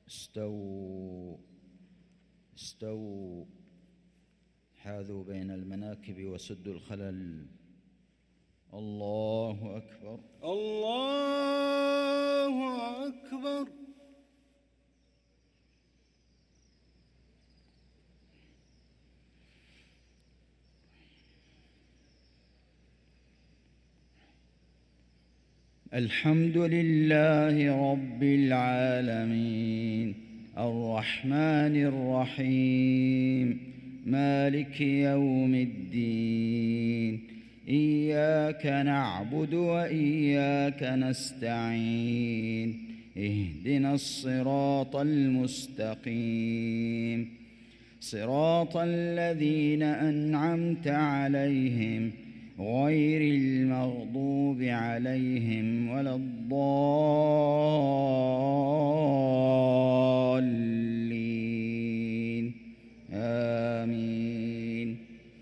استووا استووا، حاذوا بين المناكب وسدوا الخلل. الله أكبر الله أكبر. الحمد لله رب العالمين الرحمن الرحيم مالك يوم الدين، إياك نعبد وإياك نستعين، اهدنا الصراط المستقيم، صراط الذين أنعمت عليهم غير المغضوب عليهم ولا الضالين، آمين.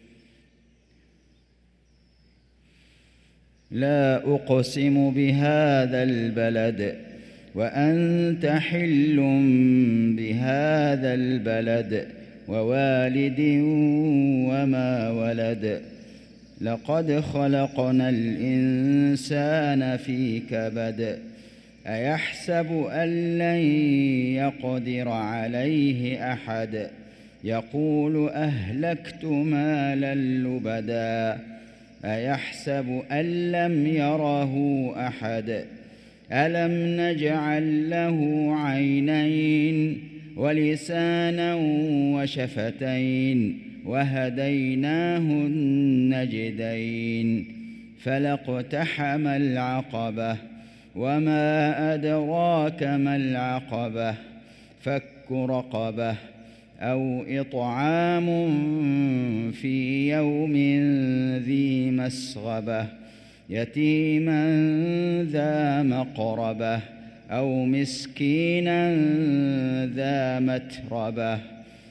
لا أقسم بهذا البلد وأنت حل بهذا البلد ووالد وما ولد، لقد خلقنا الإنسان في كبد، أيحسب أن لن يقدر عليه أحد، يقول أهلكت مالا لبدا، أيحسب أن لم يره أحد، ألم نجعل له عينين ولسانا وشفتين وهديناه النجدين، فلاقتحم العقبة وما أدراك ما العقبة، فك رقبة أو إطعام في يوم ذي مسغبة، يتيما ذا مقربة أو مسكينا ذا متربة،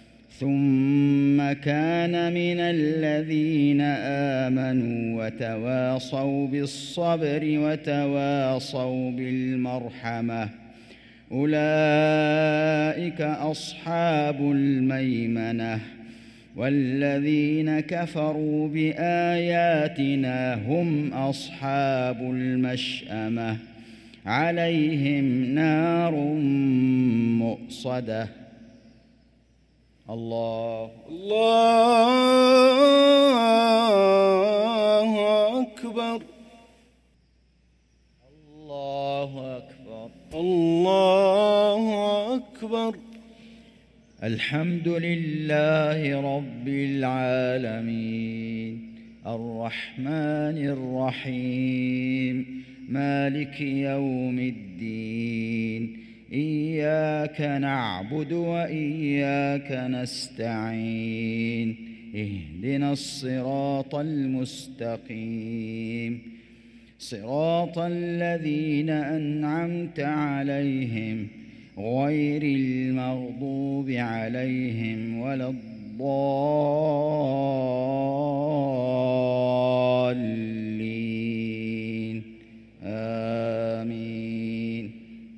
ثم كان من الذين آمنوا وتواصوا بالصبر وتواصوا بالمرحمة، أولئك أصحاب الميمنة، والذين كفروا بآياتنا هم أصحاب المشأمة، عليهم نار مؤصدة. الله أكبر الله أكبر الله أكبر. الحمد لله رب العالمين الرحمن الرحيم مالك يوم الدين، إياك نعبد وإياك نستعين، اهدنا الصراط المستقيم، صراط الذين أنعمت عليهم غير المغضوب عليهم ولا الضالين، آمين.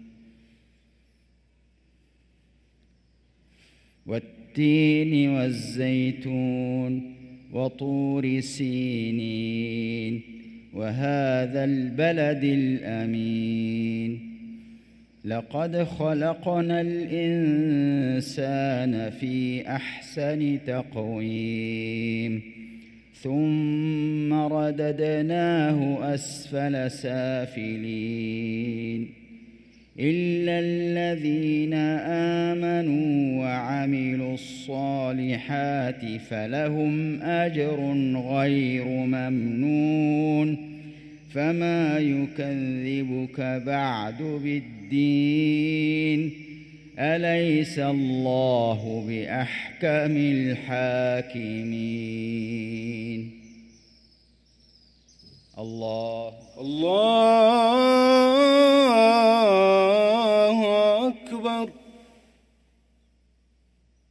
والتين والزيتون وطور سينين وهذا البلد الأمين، لقد خلقنا الإنسان في أحسن تقويم، ثم رددناه أسفل سافلين، إلا الذين آمنوا وعملوا الصالحات فلهم أجر غير ممنون، فما يكذبك بعد بالدين، أليس الله بأحكم الحاكمين. الله